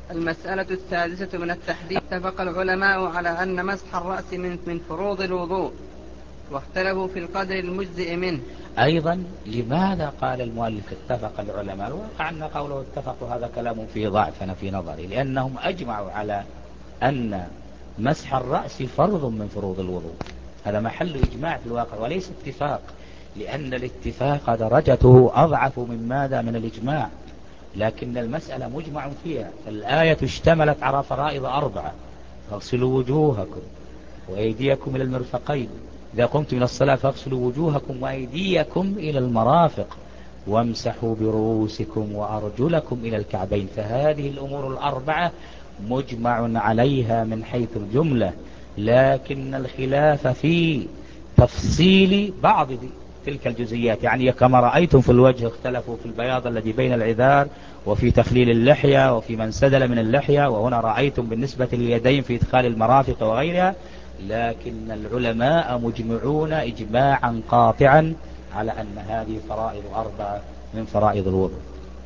المسألة السادسة من التحديث. اتفق العلماء على أن مسح الرأس من فروض الوضوء، واختلفوا في القدر المجزئ منه. أيضا لماذا قال المؤلف اتفق العلماء؟ الواقع أن قوله اتفقوا هذا كلام فيه ضعف أنا في نظري، لأنهم أجمعوا على أن مسح الرأس فرض من فروض الوضوء. هذا محل إجماع في الواقع وليس اتفاق، لأن الاتفاق درجته أضعف من ماذا؟ من الإجماع. لكن المسألة مجمع فيها. الآية اشتملت على فرائض 4: فاغسلوا وجوهكم وأيديكم إلى المرفقين، إذا قمتم من الصلاة فاغسلوا وجوهكم وأيديكم إلى المرافق، وامسحوا برؤوسكم وأرجلكم إلى الكعبين. فهذه الأمور 4 مجمع عليها من حيث الجملة، لكن الخلاف في تفصيل بعض تلك الجزئيات. يعني كما رأيتم في الوجه اختلفوا في البياض الذي بين العذار، وفي تخليل اللحية، وفي من سدل من اللحية، وهنا رأيتم بالنسبة لليدين في إدخال المرافق وغيرها. لكن العلماء مجمعون إجماعا قاطعا على أن هذه فرائض 4 من فرائض الوضوء.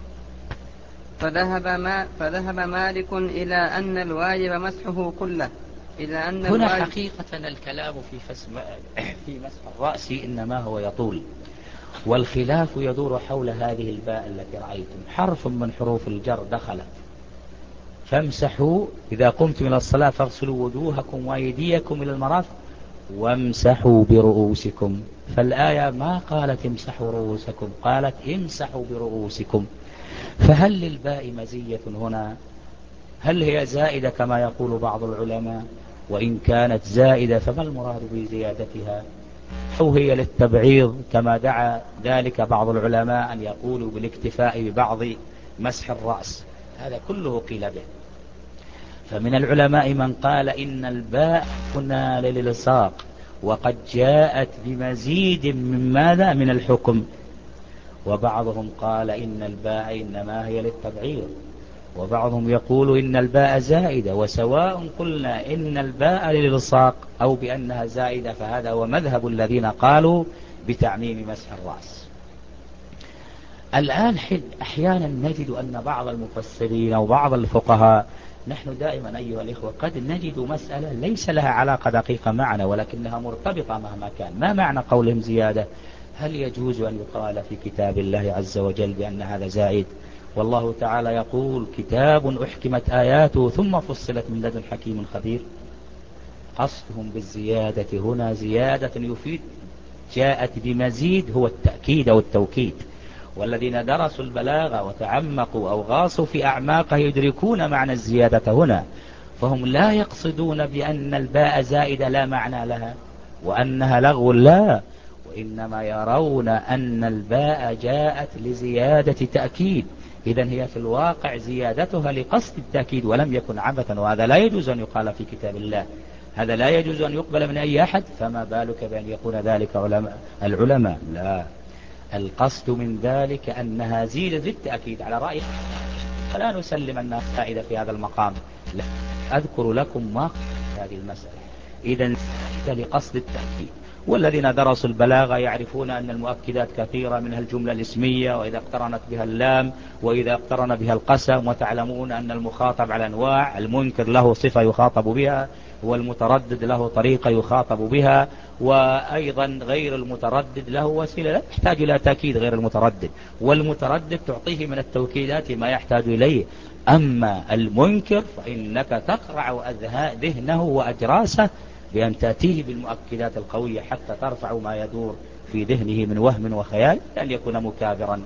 فذهب مالك إلى أن الواجب مسحه كله، إلى أن هنا حقيقة الكلام في مسح الرأس إنما هو يطول، والخلاف يدور حول هذه الباء التي رأيتم، حرف من حروف الجر دخلت. فامسحوا إذا قمتم إلى الصلاة فاغسلوا وجوهكم وأيديكم إلى المرافق وامسحوا برؤوسكم. فالآية ما قالت امسحوا رؤوسكم، قالت امسحوا برؤوسكم. فهل للباء مزية هنا؟ هل هي زائدة كما يقول بعض العلماء؟ وإن كانت زائدة فما المراد بزيادتها؟ أو هي للتبعيض كما دعا ذلك بعض العلماء أن يقولوا بالاكتفاء ببعض مسح الرأس؟ هذا كله قيل به. فمن العلماء من قال إن الباء هنا للإلصاق، وقد جاءت بمزيد من ماذا؟ من الحكم. وبعضهم قال إن الباء إنما هي للتبعيض، وبعضهم يقول إن الباء زائدة. وسواء قلنا إن الباء للإلصاق أو بأنها زائدة فهذا هو مذهب الذين قالوا بتعميم مسح الرأس. الآن أحيانا نجد أن بعض المفسرين أو بعض الفقهاء، نحن دائما أيها الإخوة قد نجد مسألة ليس لها علاقة دقيقة معنا ولكنها مرتبطة مهما كان. ما معنى قولهم زيادة؟ هل يجوز أن يقال في كتاب الله عز وجل بأن هذا زائد؟ والله تعالى يقول كتاب أحكمت آياته ثم فصلت من لدن حكيم خبير. قصدهم بالزيادة هنا زيادة يفيد جاءت بمزيد، هو التأكيد أو التوكيد. والذين درسوا البلاغة وتعمقوا أو غاصوا في أعماقه يدركون معنى الزيادة هنا، فهم لا يقصدون بأن الباء زائدة لا معنى لها وأنها لغو، لا، وإنما يرون أن الباء جاءت لزيادة تأكيد. إذن هي في الواقع زيادتها لقصد التأكيد ولم يكن عبثا، وهذا لا يجوز أن يقال في كتاب الله، هذا لا يجوز أن يقبل من أي أحد، فما بالك بأن يكون ذلك العلماء؟ لا، القصد من ذلك أنها زيادة للتأكيد على رأي، فلا نسلم أنها فائدة في هذا المقام. لا، أذكر لكم ما هذه المسألة. إذن لقصد التأكيد. والذين درسوا البلاغة يعرفون أن المؤكدات كثيرة، منها الجملة الاسمية وإذا اقترنت بها اللام وإذا اقترن بها القسم. وتعلمون أن المخاطب على أنواع، المنكر له صفة يخاطب بها، والمتردد له طريقة يخاطب بها، وأيضا غير المتردد له وسيلة لا تحتاج إلى تأكيد غير المتردد، والمتردد تعطيه من التوكيدات ما يحتاج إليه. أما المنكر فإنك تقرع ذهنه وأجراسه بأن تأتيه بالمؤكدات القوية حتى ترفع ما يدور في ذهنه من وهم وخيال لأن يكون مكابرا.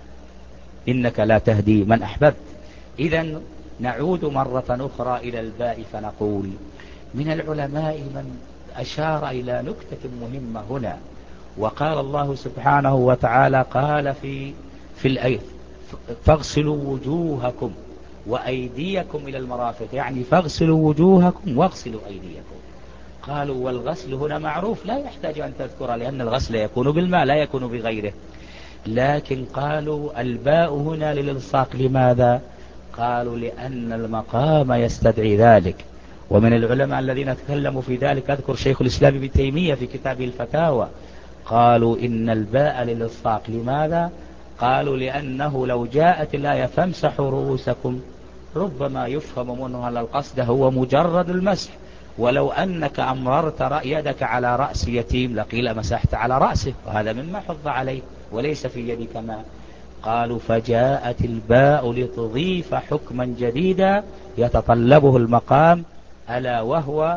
إنك لا تهدي من أحببت. إذن نعود مرة أخرى إلى الباء فنقول من العلماء من أشار إلى نكتة مهمة هنا، وقال الله سبحانه وتعالى قال في الآية فاغسلوا وجوهكم وأيديكم إلى المرافق، يعني فاغسلوا وجوهكم واغسلوا أيديكم. قالوا والغسل هنا معروف لا يحتاج أن تذكر، لأن الغسل يكون بالماء لا يكون بغيره. لكن قالوا الباء هنا للإلصاق، لماذا؟ قالوا لأن المقام يستدعي ذلك. ومن العلماء الذين تكلموا في ذلك أذكر شيخ الإسلام ابن تيمية في كتابه الفتاوى، قالوا إن الباء للإلصاق، لماذا؟ قالوا لأنه لو جاءت الآية فامسحوا رؤوسكم ربما يفهم منه أن القصد هو مجرد المسح، ولو أنك أمررت يدك على رأس يتيم لقيل مسحت على رأسه، وهذا مما حض عليه وليس في يدك ماء. قالوا فجاءت الباء لتضيف حكما جديدا يتطلبه المقام، ألا وهو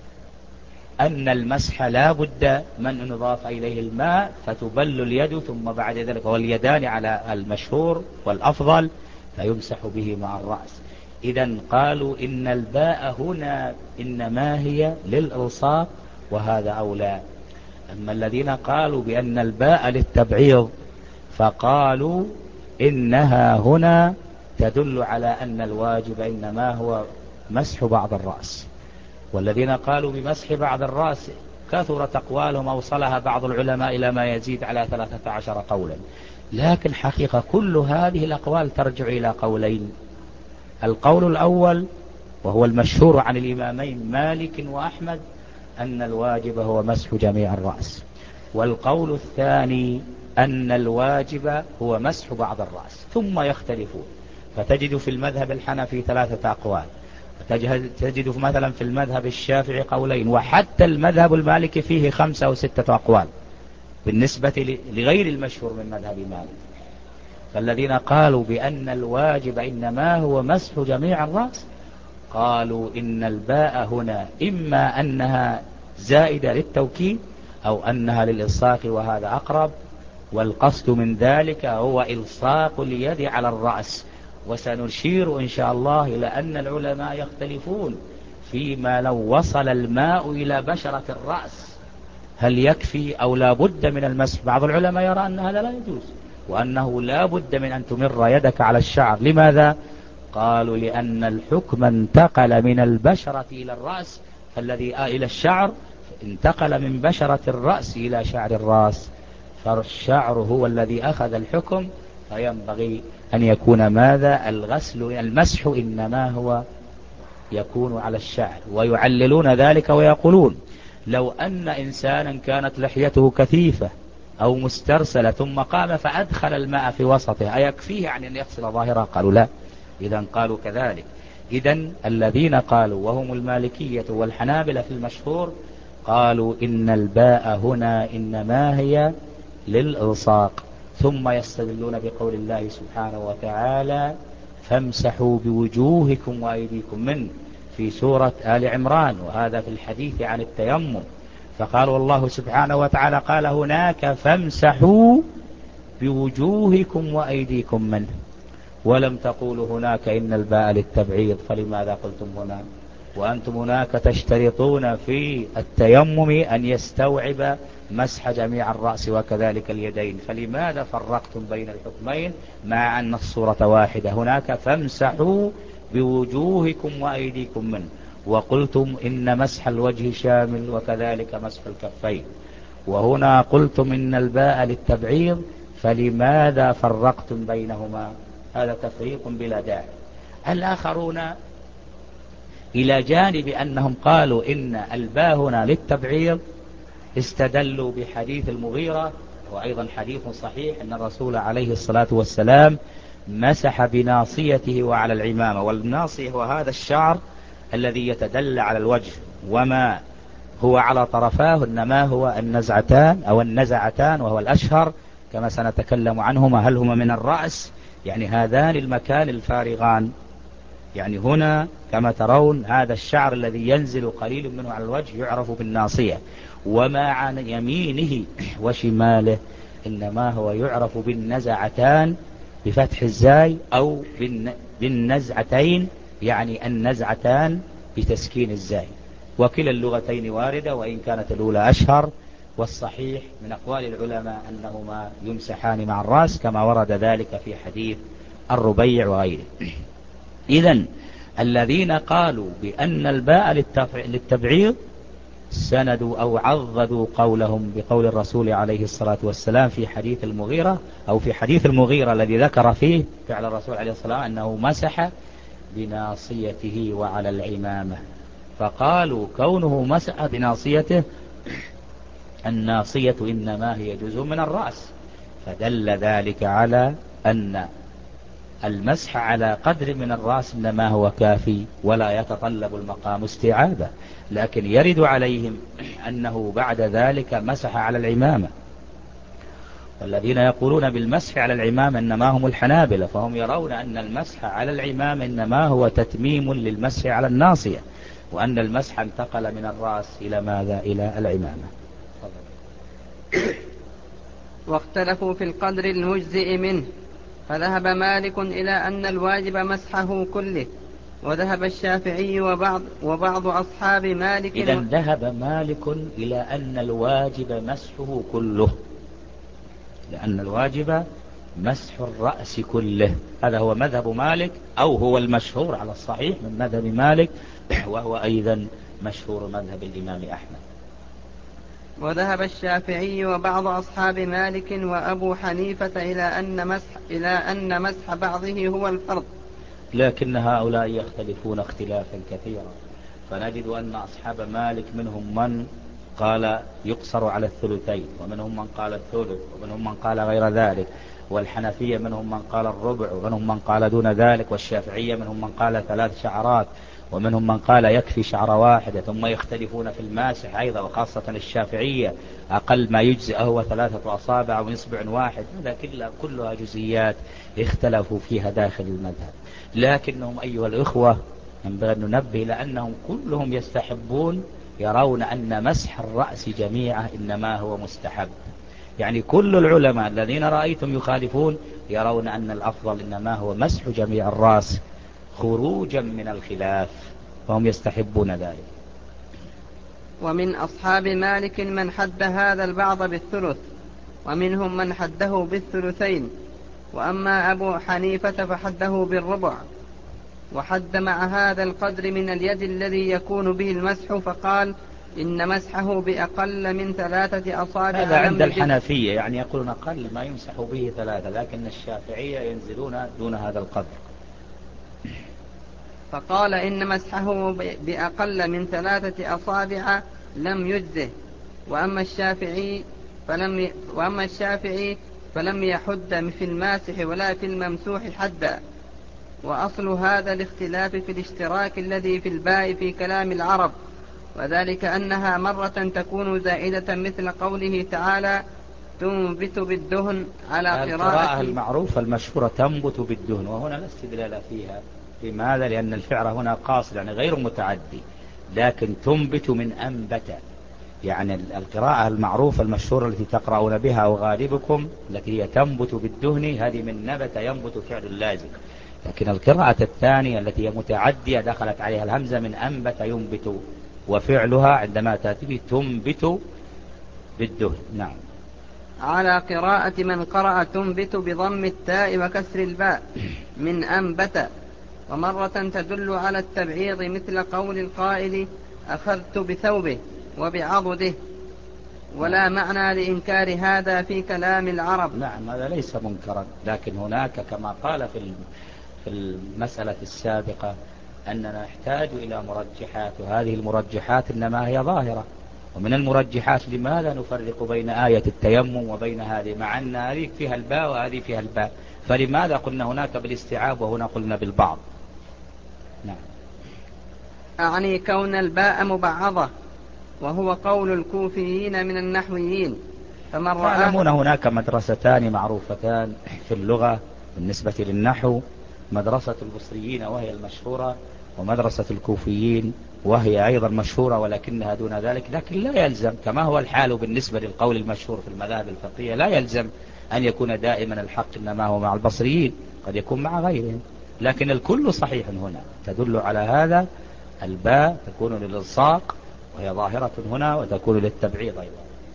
أن المسح لا بد من أن يضاف إليه الماء فتبل اليد، ثم بعد ذلك واليدان على المشهور والأفضل فيمسح به مع الرأس. إذا قالوا إن الباء هنا إنما هي للإلصاق، وهذا أولى. أما الذين قالوا بأن الباء للتبعيض فقالوا إنها هنا تدل على أن الواجب إنما هو مسح بعض الرأس. والذين قالوا بمسح بعض الرأس كثرت أقوالهم، أوصلها بعض العلماء إلى ما يزيد على 13 قولا، لكن حقيقة كل هذه الأقوال ترجع إلى قولين. القول الأول وهو المشهور عن الإمامين مالك وأحمد أن الواجب هو مسح جميع الرأس، والقول الثاني أن الواجب هو مسح بعض الرأس، ثم يختلفون. فتجد في المذهب الحنفي 3 أقوال، تجد مثلا في المذهب الشافعي قولين، وحتى المذهب المالكي فيه 5 أو 6 أقوال بالنسبة لغير المشهور من مذهب مالك. فالذين قالوا بأن الواجب إنما هو مسح جميع الرأس قالوا إن الباء هنا إما أنها زائدة للتوكيد أو أنها للإلصاق، وهذا أقرب. والقصد من ذلك هو إلصاق اليد على الرأس. وسنشير إن شاء الله إلى أن العلماء يختلفون فيما لو وصل الماء إلى بشرة الرأس هل يكفي أو لا بد من المسح. بعض العلماء يرى أن هذا لا يجوز، وأنه لا بد من أن تمر يدك على الشعر. لماذا؟ قالوا لأن الحكم انتقل من البشرة إلى الرأس، فالذي إلى الشعر انتقل من بشرة الرأس إلى شعر الرأس، فالشعر هو الذي أخذ الحكم، فينبغي أن يكون ماذا؟ الغسل المسح إنما هو يكون على الشعر. ويعللون ذلك ويقولون لو أن إنسانا كانت لحيته كثيفة أو مسترسلة ثم قام فأدخل الماء في وسطه أيكفيه عن أن يغسل ظاهره؟ قالوا لا. إذا قالوا كذلك. إذا الذين قالوا وهم المالكية والحنابلة في المشهور قالوا إن الباء هنا إنما هي للإلصاق، ثم يستدلون بقول الله سبحانه وتعالى فامسحوا بوجوهكم وأيديكم منه في سورة آل عمران، وهذا في الحديث عن التيمم. فقالوا الله سبحانه وتعالى قال هناك فامسحوا بوجوهكم وأيديكم منه، ولم تقولوا هناك إن الباء للتبعيض، فلماذا قلتم هنا وأنتم هناك تشترطون في التيمم أن يستوعب مسح جميع الرأس وكذلك اليدين، فلماذا فرقتم بين الحكمين مع أن الصورة واحدة؟ هناك فامسحوا بوجوهكم وأيديكم منه، وقلتم إن مسح الوجه شامل وكذلك مسح الكفين، وهنا قلتم إن الباء للتبعيض، فلماذا فرقتم بينهما؟ هذا تفريق بلا داعي. الآخرون إلى جانب أنهم قالوا إن الباء هنا للتبعيض استدلوا بحديث المغيرة، وأيضا حديث صحيح أن الرسول عليه الصلاة والسلام مسح بناصيته وعلى العمامة. والناصية هو هذا الشعر الذي يتدلى على الوجه، وما هو على طرفاه إنما هو النزعتان أو النزعتان، وهو الأشهر كما سنتكلم عنهما. هل هما من الرأس؟ يعني هذان المكان الفارغان، يعني هنا كما ترون هذا الشعر الذي ينزل قليل منه على الوجه يعرف بالناصية، وما عن يمينه وشماله إنما هو يعرف بالنزعتان بفتح الزاي أو بالنزعتين، يعني النزعتان بتسكين الزاي. وكلا اللغتين واردة، وإن كانت الأولى أشهر، والصحيح من أقوال العلماء أنهما يمسحان مع الرأس كما ورد ذلك في حديث الربيع وغيره. إذن الذين قالوا بأن الباء للتبعيض سندوا أو عضدوا قولهم بقول الرسول عليه الصلاة والسلام في حديث المغيرة، أو في حديث المغيرة الذي ذكر فيه فعل الرسول عليه الصلاة والسلام أنه مسح بناصيته وعلى العمامة، فقالوا كونه مسح بناصيته الناصية إنما هي جزء من الرأس، فدل ذلك على أن المسح على قدر من الرأس إنما هو كافي ولا يتطلب المقام استيعابه، لكن يرد عليهم أنه بعد ذلك مسح على العمامة. والذين يقولون بالمسح على العمامة إنما هم الحنابلة، فهم يرون أن المسح على العمامة إنما هو تتميم للمسح على الناصية، وأن المسح انتقل من الرأس إلى ماذا؟ إلى العمامة. واختلفوا في القدر المجزئ منه، فذهب مالك إلى أن الواجب مسحه كله، وذهب الشافعي وبعض أصحاب مالك. إذا ذهب مالك إلى أن الواجب مسحه كله، لأن الواجب مسح الرأس كله. هذا هو مذهب مالك، أو هو المشهور على الصحيح من مذهب مالك، وهو أيضا مشهور مذهب الإمام أحمد. وذهب الشافعي وبعض أصحاب مالك وأبو حنيفة إلى أن مسح بعضه هو الفرض. لكن هؤلاء يختلفون اختلافا كثيرا، فنجد أن أصحاب مالك منهم من قال يقصر على الثلثين، ومنهم من قال الثلث، ومنهم من قال غير ذلك، والحنفية منهم من قال الربع، ومنهم من قال دون ذلك، والشافعية منهم من قال 3 شعرات، ومنهم من قال يكفي شعرة واحدة. ثم يختلفون في الماسح أيضا، وخاصة الشافعية أقل ما يجزئ هو 3 أصابع وإصبع واحد. هذا كلها جزئيات اختلفوا فيها داخل المذهب. لكنهم أيها الإخوة ينبغي أن ننبه لأنهم كلهم يستحبون، يرون أن مسح الرأس جميعا إنما هو مستحب. يعني كل العلماء الذين رأيتم يخالفون يرون أن الأفضل إنما هو مسح جميع الرأس خروجا من الخلاف، فهم يستحبون ذلك. ومن أصحاب مالك من حد هذا البعض بالثلث، ومنهم من حده بالثلثين. وأما أبو حنيفة فحده بالربع، وحد مع هذا القدر من اليد الذي يكون به المسح، فقال إن مسحه بأقل من 3 أصابع. هذا عند الحنفية، يعني يقولون أقل ما يمسح به 3، لكن الشافعية ينزلون دون هذا القدر. فقال إن مسحه بأقل من 3 أصابع لم يجزه. وأما الشافعي فلم يحد في الماسح ولا في الممسوح حدا. وأصل هذا الاختلاف في الاشتراك الذي في الباء في كلام العرب، وذلك أنها مرة تكون زائدة مثل قوله تعالى تنبت بالدهن على القراءة المعروفة المشهورة تنبت بالدهن، وهنا لا استدلال فيها. لماذا؟ لأن الفعل هنا قاصر يعني غير متعدي، لكن تنبت من أنبت. يعني القراءة المعروفة المشهورة التي تقرؤون بها وغالبكم التي هي تنبت بالدهن، هذه من نبت ينبت فعل لازم. لكن القراءة الثانية التي هي متعدية دخلت عليها الهمزة من أنبت ينبت، وفعلها عندما تأتي تنبت بالدهن. نعم. على قراءة من قرأ تنبت بضم التاء وكسر الباء من أنبت. ومرة تدل على التبعيض مثل قول القائل أخذت بثوبه وبعضده، ولا معنى لإنكار هذا في كلام العرب. نعم، هذا ليس منكرا، لكن هناك كما قال في المسألة السابقة أننا نحتاج إلى مرجحات، وهذه المرجحات إنما هي ظاهرة. ومن المرجحات لماذا نفرق بين آية التيمم وبين هذه، مع أن هذه فيها الباء وهذه فيها الباء، فلماذا قلنا هناك بالاستيعاب وهنا قلنا بالبعض؟ نعم. أعني كون الباء مبعضة، وهو قول الكوفيين من النحويين. تعلمون هناك مدرستان معروفتان في اللغة بالنسبة للنحو، مدرسة البصريين وهي المشهورة، ومدرسة الكوفيين وهي أيضا مشهورة ولكنها دون ذلك. لكن لا يلزم، كما هو الحال بالنسبة للقول المشهور في المذاهب الفقهية، لا يلزم أن يكون دائما الحق إنما هو مع البصريين، قد يكون مع غيرهم. لكن الكل صحيح هنا تدل على هذا. الباء تكون للإلصاق وهي ظاهرة هنا، وتكون للتبعيض أيضا.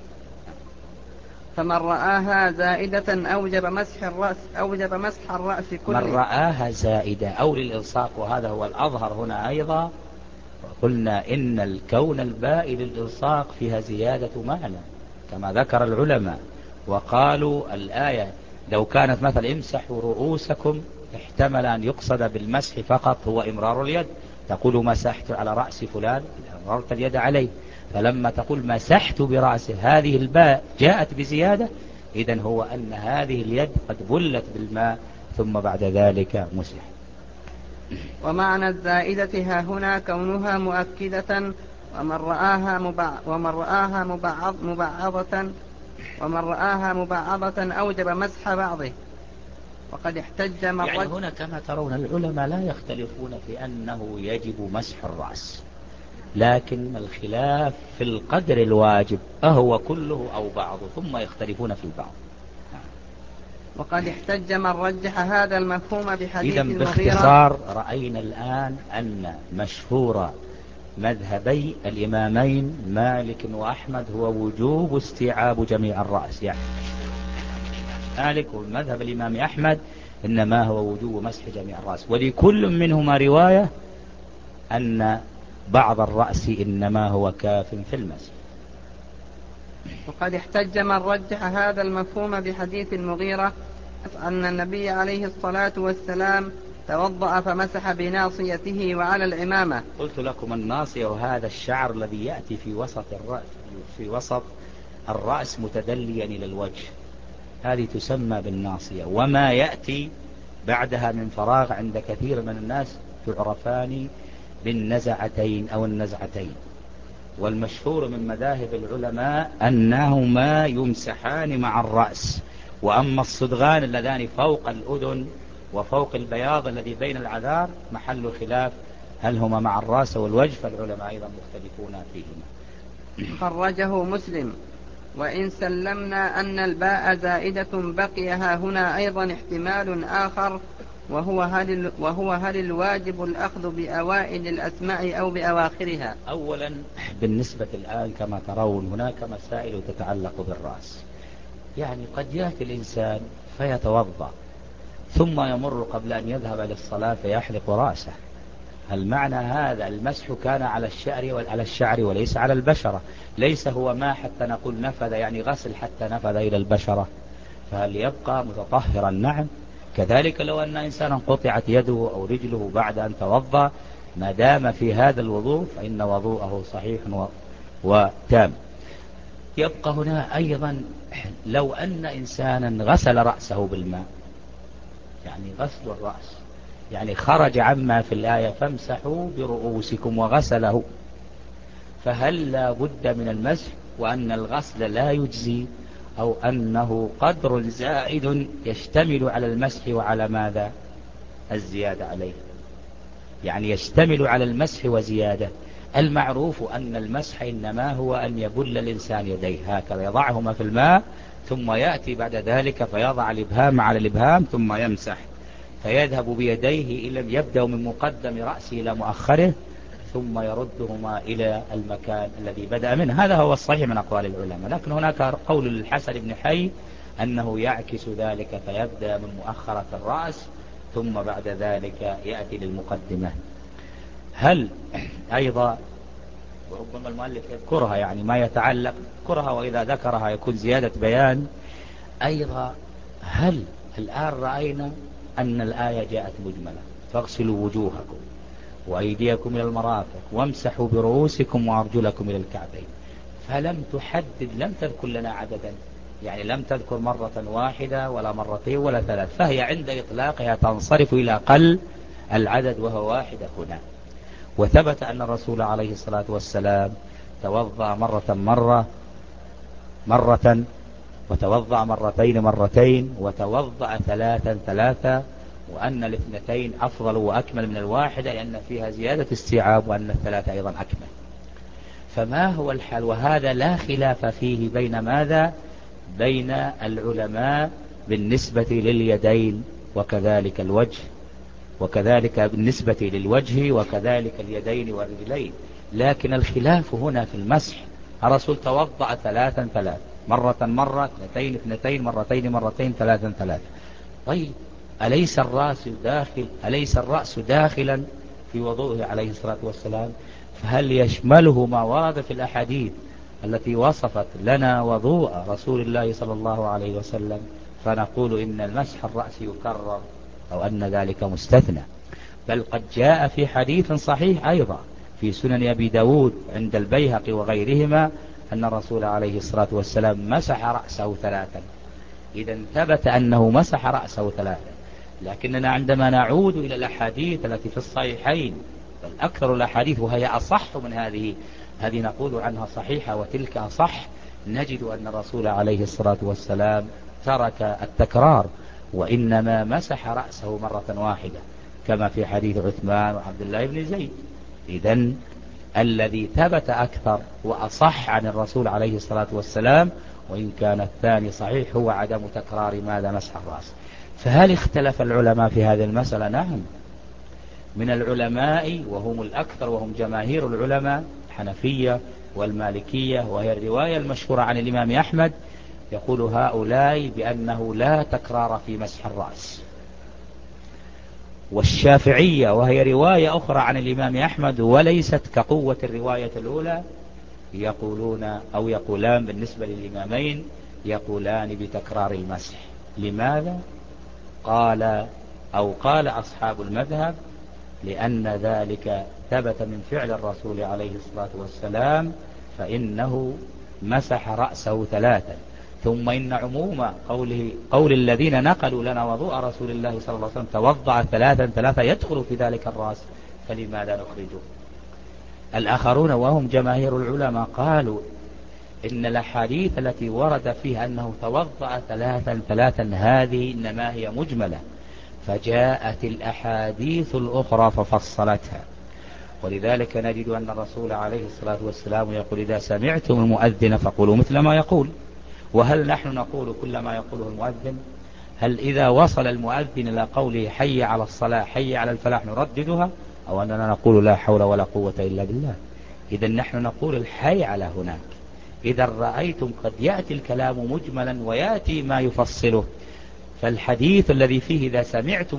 فمن رآها زائدة أوجب مسح الرأس كله. من رآها زائدة أو للإلصاق، وهذا هو الأظهر هنا أيضا. وقلنا إن الكون الباء للإلصاق فيها زيادة معنى كما ذكر العلماء، وقالوا الآية لو كانت مثل امسحوا رؤوسكم احتمل أن يقصد بالمسح فقط هو إمرار اليد، تقول مسحت على رأس فلان أمررت اليد عليه. فلما تقول مسحت برأسه هذه الباء جاءت بزيادة، إذن هو أن هذه اليد قد بلت بالماء ثم بعد ذلك مسح. ومعنى الزائدة ها هنا كونها مؤكدة، ومن رآها مبعضة أوجب مسح بعضه. وقد احتج من يعني هنا كما ترون العلماء لا يختلفون في أنه يجب مسح الرأس، لكن الخلاف في القدر الواجب أهو كله أو بعضه، ثم يختلفون في البعض. وقد احتج من رجح هذا المفهوم بحديث إذن المغيرة. باختصار رأينا الآن أن مشهور مذهبي الإمامين مالك وأحمد هو وجوب استيعاب جميع الرأس، يعني مالك والمذهب الإمام أحمد إنما هو وجوب مسح جميع الرأس، ولكل منهما رواية أن بعض الرأس إنما هو كاف في المسح. وقد احتج من رجح هذا المفهوم بحديث المغيرة أن النبي عليه الصلاة والسلام توضأ فمسح بناصيته وعلى العمامة. قلت لكم الناصية وهذا الشعر الذي يأتي في وسط الرأس متدليا إلى الوجه، هذه تسمى بالناصية، وما يأتي بعدها من فراغ عند كثير من الناس تعرفان بالنزعتين أو النزعتين. والمشهور من مذاهب العلماء أنهما يمسحان مع الرأس، وأما الصدغان اللذان فوق الأذن وفوق البياض الذي بين العذار محل خلاف هل هما مع الرأس والوجه، فالعلماء أيضا مختلفون فيهما. خرجه مسلم. وإن سلمنا أن الباء زائدة بقي ها هنا أيضا احتمال آخر، وهو هل الواجب الأخذ بأوائل الأسماء أو بأواخرها؟ أولا بالنسبة الآن كما ترون هناك مسائل تتعلق بالرأس، يعني قد يأتي الإنسان فيتوضأ ثم يمر قبل أن يذهب للصلاة فيحلق رأسه، هل معنى هذا المسح كان على الشعر وليس على البشرة؟ ليس هو ما حتى نقول نفذ يعني غسل حتى نفذ إلى البشرة، فهل يبقى متطهرا؟ نعم. كذلك لو أن إنسانا قطعت يده أو رجله بعد أن توضأ ما دام في هذا الوضوء فإن وضوءه صحيح وتام. يبقى هنا أيضا لو أن إنسانا غسل رأسه بالماء، يعني غسل الرأس يعني خرج عما في الآية فامسحوا برؤوسكم وغسله، فهل لا بد من المسح وأن الغسل لا يجزي، أو أنه قدر زائد يشتمل على المسح وعلى ماذا الزيادة عليه؟ يعني يشتمل على المسح وزيادة. المعروف أن المسح إنما هو أن يبل الإنسان يديه هكذا يضعهما في الماء ثم يأتي بعد ذلك فيضع الإبهام على الإبهام ثم يمسح، فيذهب بيديه إلى يبدأ من مقدم رأسه إلى مؤخره ثم يردهما إلى المكان الذي بدأ منه. هذا هو الصحيح من أقوال العلماء، لكن هناك قول الحسن بن حي أنه يعكس ذلك فيبدأ من مؤخرة الرأس ثم بعد ذلك يأتي للمقدمة. هل أيضا وربما المؤلف يذكرها يعني ما يتعلق كرها وإذا ذكرها يكون زيادة بيان أيضا، هل الآن رأينا أن الآية جاءت مجملة فاغسلوا وجوهكم وأيديكم إلى المرافق وامسحوا برؤوسكم وأرجلكم إلى الكعبين، فلم تحدد لم تذكر لنا عددا، يعني لم تذكر مرة واحدة ولا مرتين ولا ثلاث، فهي عند إطلاقها تنصرف إلى أقل العدد وهو واحدة هنا. وثبت أن الرسول عليه الصلاة والسلام توضأ مرة وتوضأ مرتين وتوضأ ثلاثا، وأن الاثنتين أفضل وأكمل من الواحدة لأن فيها زيادة استيعاب وأن الثلاثة أيضا أكمل. فما هو الحال؟ وهذا لا خلاف فيه بين ماذا؟ بين العلماء بالنسبة لليدين وكذلك الوجه، وكذلك بالنسبة للوجه وكذلك اليدين والرجلين، لكن الخلاف هنا في المسح. الرسول توضأ ثلاثا مرة اثنتين مرتين ثلاثا. طيب أليس الرأس داخلا في وضوءه عليه الصلاة والسلام؟ فهل يشمله ما ورد في الأحاديث التي وصفت لنا وضوء رسول الله صلى الله عليه وسلم؟ فنقول إن المسح الرأس يكرر أو أن ذلك مستثنى. بل قد جاء في حديث صحيح أيضا في سنن أبي داود عند البيهقي وغيرهما أن الرسول عليه الصلاة والسلام مسح رأسه ثلاثا. إذا ثبت أنه مسح رأسه ثلاثا، لكننا عندما نعود إلى الأحاديث التي في الصحيحين، بل أكثر الأحاديث وهي أصح من هذه نقول عنها صحيحة وتلك أصح، نجد أن الرسول عليه الصلاة والسلام ترك التكرار وإنما مسح رأسه مرة واحدة كما في حديث عثمان وعبد الله بن زيد. إذن الذي ثبت أكثر وأصح عن الرسول عليه الصلاة والسلام وإن كان الثاني صحيح هو عدم تكرار ماذا مسح الرأس. فهل اختلف العلماء في هذه المسألة؟ نعم، من العلماء وهم الأكثر وهم جماهير العلماء الحنفية والمالكية، وهي الرواية المشهورة عن الإمام أحمد، يقول هؤلاء بأنه لا تكرار في مسح الرأس. والشافعية وهي رواية أخرى عن الإمام أحمد وليست كقوة الرواية الأولى، يقولون أو يقولان بالنسبة للإمامين يقولان بتكرار المسح. لماذا؟ قال أصحاب المذهب لأن ذلك ثبت من فعل الرسول عليه الصلاة والسلام، فإنه مسح رأسه ثلاثا، ثم إن عموم قول الذين نقلوا لنا وضوء رسول الله صلى الله عليه وسلم توضع ثلاثا يدخل في ذلك الرأس، فلماذا نخرجه؟ الآخرون وهم جماهير العلماء قالوا إن الأحاديث التي ورد فيها أنه توضأ ثلاثا هذه إنما هي مجملة، فجاءت الأحاديث الأخرى ففصلتها. ولذلك نجد أن الرسول عليه الصلاة والسلام يقول إذا سمعتم المؤذن فقولوا مثل ما يقول. وهل نحن نقول كل ما يقوله المؤذن؟ هل إذا وصل المؤذن إلى قوله حي على الصلاة حي على الفلاح نرددها، أو أننا نقول لا حول ولا قوة إلا بالله؟ إذا نحن نقول الحي على هناك. إذا رأيتم قد يأتي الكلام مجملا ويأتي ما يفصله، فالحديث الذي فيه إذا سمعتم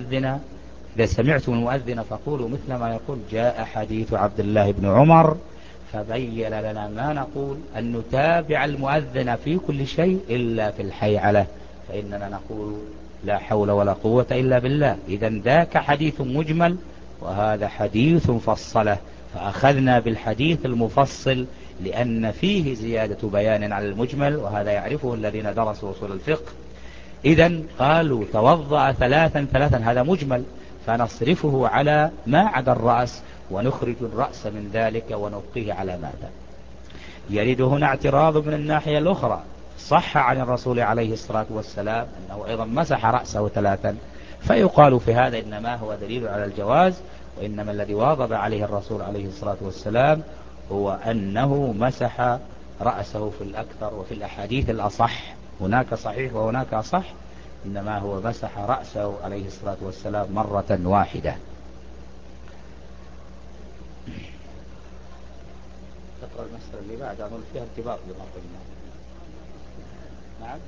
المؤذن فقولوا مثل ما يقول، جاء حديث عبد الله بن عمر فبين لنا ما نقول، أن نتابع المؤذن في كل شيء إلا في الحي عليه، فإننا نقول لا حول ولا قوة إلا بالله. إذا ذاك حديث مجمل وهذا حديث مفصل، فأخذنا بالحديث المفصل لأن فيه زيادة بيان على المجمل، وهذا يعرفه الذين درسوا أصول الفقه. إذا قالوا توضأ ثلاثا هذا مجمل، فنصرفه على ما عدا الرأس ونخرج الرأس من ذلك ونبقيه على ماذا. يريد هنا اعتراض من الناحية الأخرى، صح عن الرسول عليه الصلاة والسلام أنه أيضا مسح رأسه ثلاثا، فيقال في هذا إنما هو دليل على الجواز، وإنما الذي واظب عليه الرسول عليه الصلاة والسلام هو أنه مسح رأسه في الأكثر. وفي الأحاديث الأصح هناك صحيح وهناك أصح، إنما هو مسح رأسه عليه الصلاة والسلام مرة واحدة. تقرأ المسألة اللي بعد أقول فيها ارتباط بما قلنا. نعم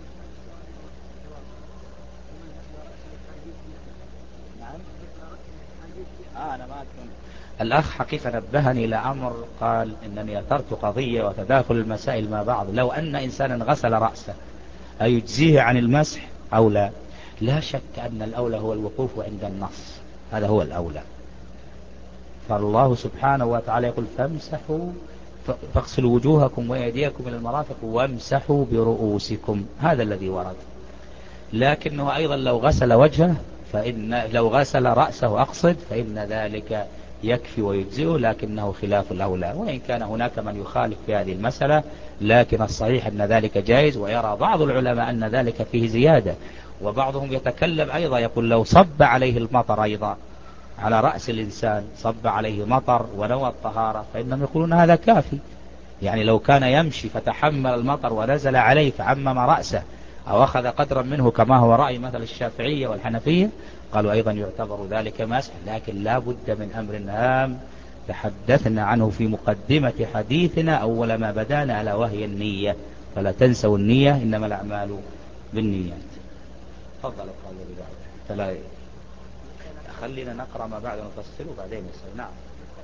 أنا ما أكون. الأخ حقيقة نبهني إلى أمر، قال إنني أثرت قضية وتداخل المسائل مع بعض. لو أن إنسانا غسل رأسه أيجزيه عن المسح أو لا؟ لا شك أن الأولى هو الوقوف عند النص، هذا هو الأولى. فالله سبحانه وتعالى يقول فاغسلوا وجوهكم وأيديكم إلى المرافق وامسحوا برؤوسكم، هذا الذي ورد. لكنه أيضا لو غسل وجهه لو غسل رأسه فإن ذلك يكفي ويجزئه، لكنه خلاف الأولى، وإن كان هناك من يخالف في هذه المسألة، لكن الصحيح أن ذلك جائز. ويرى بعض العلماء أن ذلك فيه زيادة، وبعضهم يتكلم أيضا يقول لو صب عليه المطر أيضا على رأس الإنسان، صب عليه مطر ونوى الطهارة، فإنهم يقولون هذا كافي. يعني لو كان يمشي فتحمل المطر ونزل عليه فعمم رأسه أو أخذ قدرا منه كما هو رأي مثل الشافعية والحنفية، قالوا أيضا يعتبر ذلك مسح. لكن لا بد من أمر هام تحدثنا عنه في مقدمة حديثنا أول ما بدأنا، ألا وهي النية. فلا تنسوا النية، إنما الأعمال بالنيات. تفضل قال الذي بعد. خلينا نقرأ ما بعد نفصله وبعدين نسأل. نعم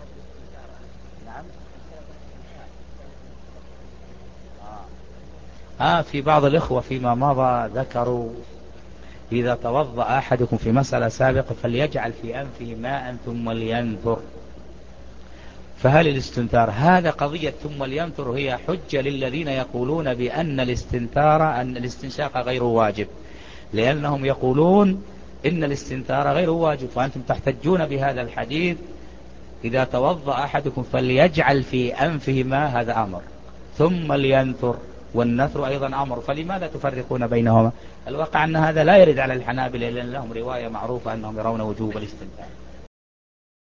في بعض الإخوة فيما مضى ذكروا إذا توضأ أحدكم في مسألة سابقة فليجعل في أنفه ماء ثم لينثر. فهل الاستنثار هذا قضية ثم لينثر هي حجة للذين يقولون بأن الاستنشاق غير واجب، لأنهم يقولون إن الاستنثار غير واجب، وأنتم تحتجون بهذا الحديث إذا توضأ أحدكم فليجعل في أنفه ماء، هذا أمر، ثم لينثر، والنثر أيضا أمر، فلماذا تفرقون بينهما؟ الواقع أن هذا لا يرد على الحنابلة، لأن لهم رواية معروفة أنهم يرون وجوب الاستنثار.